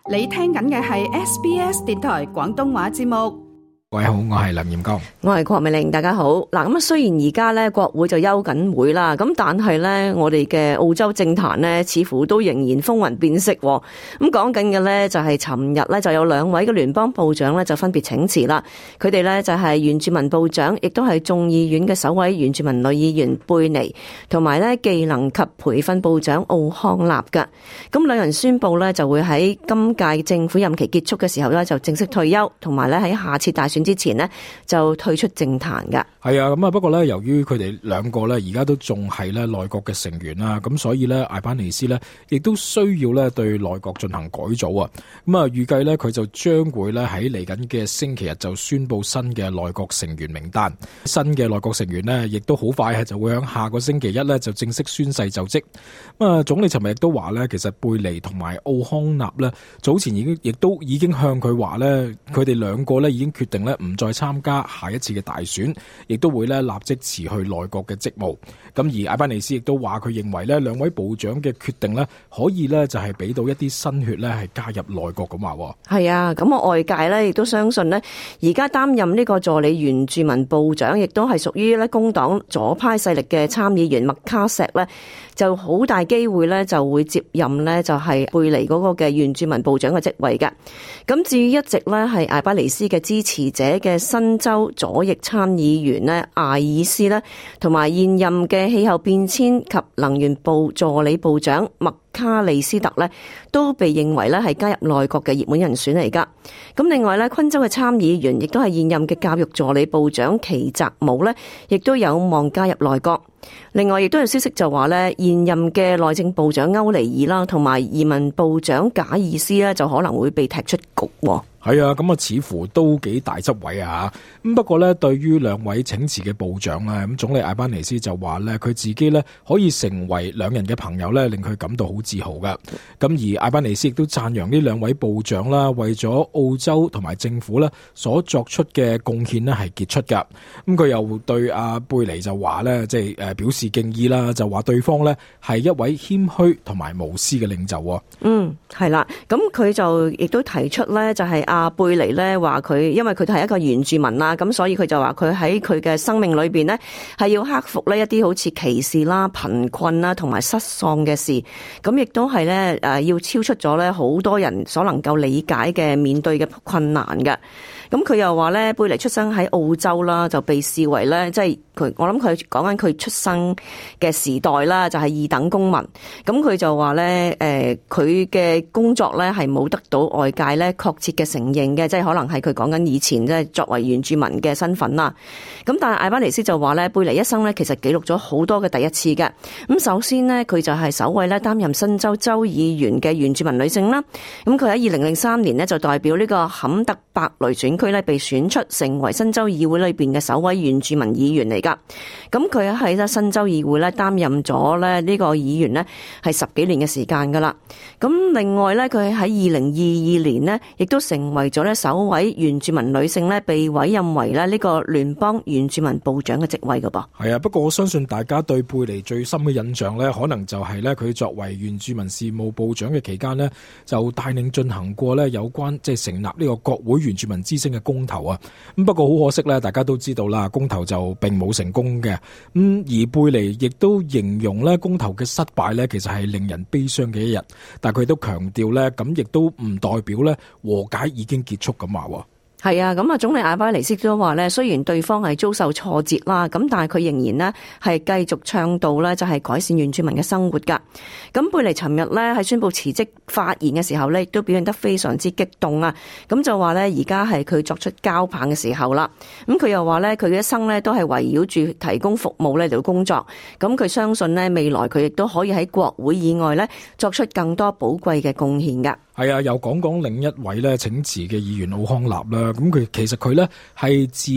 你聽緊嘅係 SBS 電台廣東話節目。 各位好，我係林彥剛， 我係郭美玲，大家好。嗱，咁雖然而家咧國會就休緊會啦，咁但係咧我哋嘅澳洲政壇咧似乎都仍然風雲變色。咁講緊嘅咧就係尋日咧就有兩位嘅聯邦部長咧就分別請辭啦。佢哋咧就係原住民部長，亦都係眾議院嘅首位原住民女議員貝尼，同埋咧技能及培訓部長奧康納㗎。咁兩人宣布咧就會喺今屆政府任期結束嘅時候咧就正式退休，同埋咧喺下次大選之前呢就退出政壇噶。 係啊，咁啊，不過咧，由於佢哋兩個咧而家都仲係咧內閣嘅成員啦，咁所以咧艾班尼斯咧亦都需要咧對內閣進行改組啊。咁啊，預計咧佢就將會咧喺嚟緊嘅星期日就宣布新嘅內閣成員名單。新嘅內閣成員呢亦都好快就會喺下個星期一咧就正式宣誓就職。咁啊，總理尋日亦都話咧，其實貝尼同埋奧康納咧早前亦都已經向佢話咧，佢哋兩個咧已經決定咧唔再參加下一次嘅大選，亦都會咧立即辭去內閣嘅職務。咁而艾班尼斯亦都話佢認為咧兩位部長嘅決定咧可以咧就係俾到一啲新血咧係加入內閣咁話。 係啊，咁我外界咧亦都相信咧，而家擔任呢個助理原住民部長，亦都係屬於咧工黨左派勢力嘅參議員麥卡錫咧，就好大機會咧就會接任咧就係貝尼嗰個嘅原住民部長嘅職位嘅。咁至於一直咧係艾班尼斯嘅支持者嘅新州左翼參議員呢艾爾斯呢，同埋現任嘅氣候變遷及能源部助理部長麥卡利斯特呢，都被認為咧係加入內閣嘅熱門人選嚟噶。咁另外咧，昆州嘅參議員亦都係現任嘅教育助理部長奇澤姆呢，亦都有望加入內閣。另外亦都有消息就話咧，現任嘅內政部長歐尼爾啦，同埋移民部長賈爾斯呢，就可能會被踢出局。 係啊，咁啊似乎都幾大執位啊。咁不過咧，對於兩位請辭嘅部長咧，咁總理艾班尼斯就話咧，佢自己咧可以成為兩人嘅朋友咧，令佢感到好自豪噶。咁而艾班尼斯亦都讚揚呢兩位部長啦，為咗澳洲同埋政府咧所作出嘅貢獻咧係傑出噶。咁佢又對阿貝尼就話咧，即係表示敬意啦，就話對方咧係一位謙虛同埋無私嘅領袖。 係啦，咁佢就亦都提出咧，就係阿貝尼咧話佢，因為佢係一個原住民啦，咁所以佢就話佢喺佢嘅生命裏邊呢，係要克服呢一啲好似歧視啦、貧困啦同埋失喪嘅事，咁亦都係咧要超出咗咧好多人所能夠理解嘅面對嘅困難嘅。咁佢又話咧，貝尼出生喺澳洲啦，就被視為咧，即係我諗佢講緊佢出生嘅時代啦，就係二等公民。咁佢就話咧，佢嘅工作咧係冇得到外界咧確切嘅承認嘅，即係可能係佢講緊以前即係作為原住民嘅身份啦。咁但係艾班尼斯就話咧，貝尼一生咧其實記錄咗好多嘅第一次嘅。咁首先呢，佢就係首位咧擔任新州州議員嘅原住民女性啦。咁佢喺2003年呢，就代表呢個坎特伯雷選區咧被選出成為新州議會裏邊嘅首位原住民議員嚟噶。咁佢喺新州議會咧擔任咗咧呢個議員呢係10幾年嘅時間噶啦。咁另外咧，佢喺2022年呢亦都成為咗咧首位原住民女性咧被委任為咧呢個聯邦原住民部長嘅職位噶噃。 係啊，不過我相信大家對貝尼最深嘅印象咧，可能就係咧佢作為原住民事務部長嘅期間呢，就帶領進行過咧有關即係成立呢個國會原住民之聲嘅公投啊。咁不過好可惜咧，大家都知道啦，公投就並冇成功嘅。而貝尼亦都形容咧公投嘅失敗咧，其實係令人悲傷嘅一日。但係佢都強調咧，咁亦都唔代表咧和解已經結束咁話。 係啊，咁啊，總理艾班尼斯都話咧，雖然對方係遭受挫折啦，咁但係佢仍然呢係繼續倡導咧，就係改善原住民嘅生活噶。咁貝尼尋日咧喺宣布辭職發言嘅時候咧，亦都表現得非常之激動啊！咁就話咧，而家係佢作出交棒嘅時候啦。咁佢又話咧，佢嘅一生咧都係圍繞住提供服務咧嚟到工作。咁佢相信咧，未來佢亦都可以喺國會以外咧作出更多寶貴嘅貢獻噶。 係啊，又講另一位咧請辭嘅議員奧康納啦。咁佢其實佢咧係自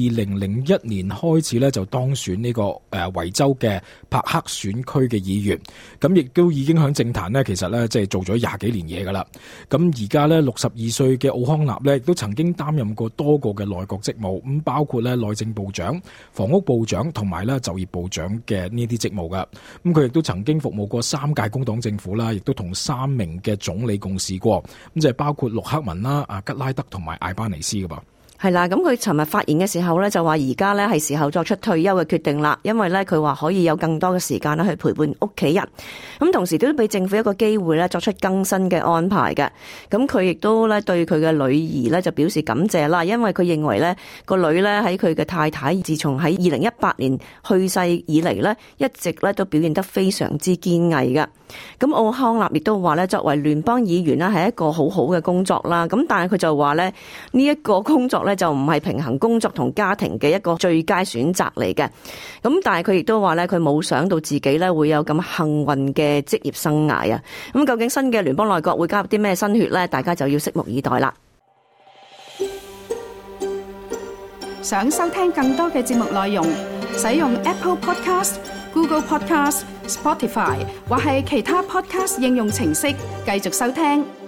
2001年開始咧就當選呢個維州嘅柏克選區嘅議員。咁亦都已經響政壇咧，其實咧即係做咗20幾年嘢噶啦。咁而家咧62歲嘅奧康納咧，亦都曾經擔任過多個嘅內閣職務，咁包括咧內政部長、房屋部長同埋咧就業部長嘅呢啲職務噶。咁佢亦都曾經服務過3屆工黨政府啦，亦都同3名嘅總理共事。 事過，咁就係包括陸克文啦、吉拉德同埋艾巴尼斯噶噃。 係啦，咁佢尋日發言嘅時候咧，就話而家咧係時候作出退休嘅決定啦，因為咧佢話可以有更多嘅時間咧去陪伴屋企人，咁同時都俾政府一個機會咧作出更新嘅安排嘅。咁佢亦都咧對佢嘅女兒咧就表示感謝啦，因為佢認為咧個女咧喺佢嘅太太自從喺2018年去世以嚟咧，一直咧都表現得非常之堅毅嘅。咁奧康納亦都話咧，作為聯邦議員咧係一個好好嘅工作啦。咁但係佢就話咧呢一個工作咧就唔係平衡工作同家庭嘅一個最佳選擇嚟嘅。咁但係佢亦都話咧，佢冇想到自己咧會有咁幸運嘅職業生涯啊。咁究竟新嘅聯邦內閣會加入啲咩新血咧？大家就要拭目以待啦。 想收聽更多嘅節目內容，使用 Apple Podcast、Google Podcast、Spotify 或係其他 Podcast 應用程式繼續收聽。